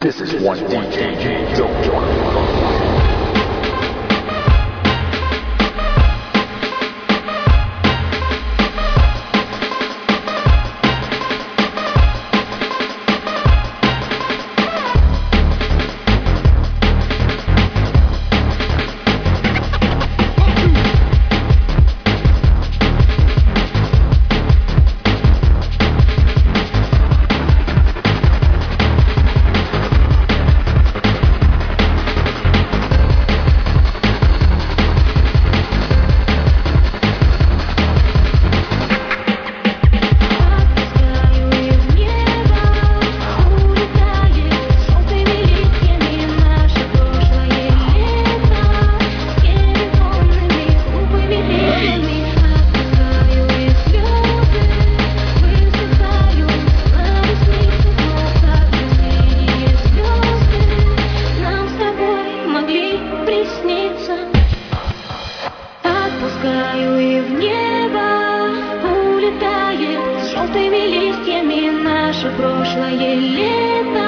This is one DJ Joe. Отпускаю и в небо улетает с желтыми листьями наше прошлое лето.